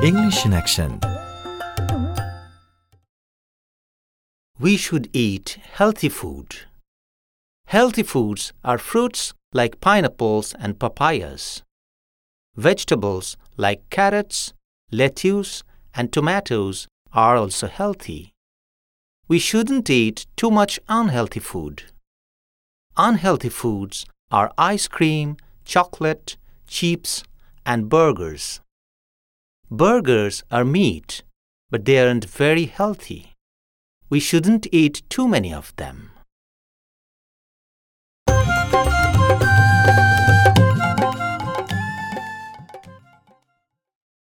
English in action. We should eat healthy food. Healthy foods are fruits like pineapples and papayas. Vegetables like carrots, lettuce, and tomatoes are also healthy. We shouldn't eat too much unhealthy food. Unhealthy foods are ice cream, chocolate, chips, and burgers. Burgers are meat, but they aren't very healthy. We shouldn't eat too many of them.